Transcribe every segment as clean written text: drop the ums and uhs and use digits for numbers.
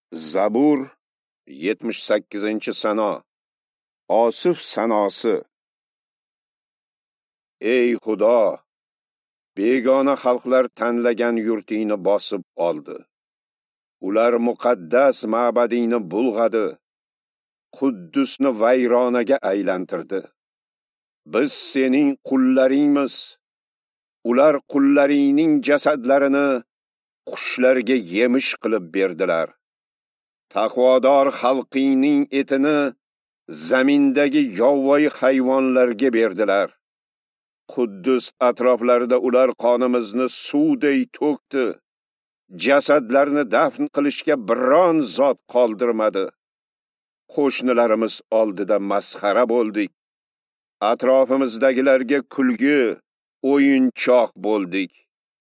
Zabur 78-sano. Osif sanosi. Ey Xudo, begona xalqlar tanlagan yurtingni bosib oldi. Ular muqaddas ma'badingni bulg'adi, Quddusni vayronaga aylantirdi. Biz sening qullaringmiz. Ular qullaringning jasadlarini qushlarga yemish qilib berdilar. Taqvodor xalqingning etini zamindagi yovvoyi hayvonlarga berdilar. Quddus atroflarida ular qonimizni suvday to'kdi. Jasadlarni dafn qilishga biron zot qoldirmadi. Qo'shnilarimiz oldida masxara bo'ldik. Atrofimizdagilarga kulgi, o'yinchoq bo'ldik.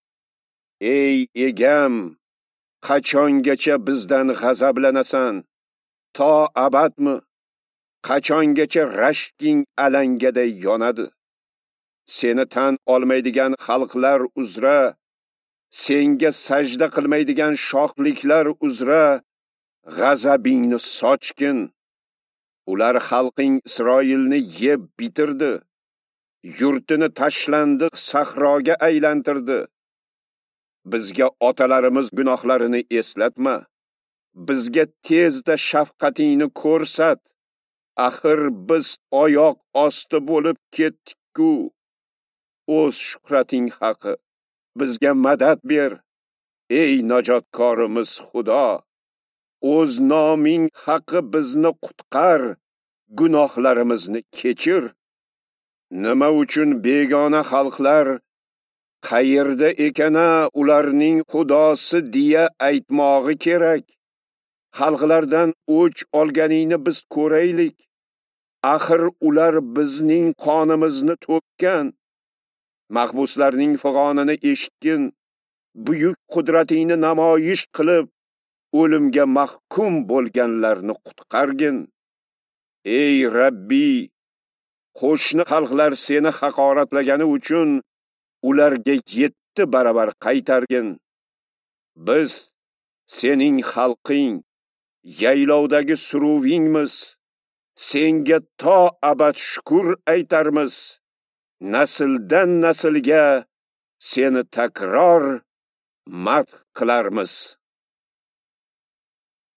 Ey egam, qachongacha bizdan g'azablanasan? To abadmi? Qachongacha rashking alangaday yonadi? Seni tan olmaydigan xalqlar uzra, senga sajda qilmaydigan shohliklar uzra g'azabingni sochgin. Ular xalqing Isroilni yeb bitirdi. Yurtini tashlandiq sahroga aylantirdi. Bizga otalarimiz gunohlarini eslatma. Bizga tezda shafqatingni ko'rsat. Axir biz oyoq osti bo'lib ketdik-ku. O'z shuhrating haqi bizga madad ber. Ey najotkorimiz Xudo, o'z noming haqi bizni qutqar, gunohlarimizni kechir. Nima uchun begona xalqlar qayerda ekana ularning xudosi deya aytmog'i kerak? Xalqlardan o'ch olganingni biz ko'raylik. Axir ular bizning qonimizni to'kkan. Mahbuslarning fig'onini eshitgin. Buyuk qudratingni namoyish qilib, o'limga mahkum bo'lganlarni qutqargin. Ey Rabbiy, qo'shni xalqlar seni haqoratlagani uchun ularga 7 baravar qaytargin. Biz sening xalqing, yaylovdagi suruvingmiz. Senga to abad shukr aytarmiz. Nasldan naslga seni takror madh qilarmiz.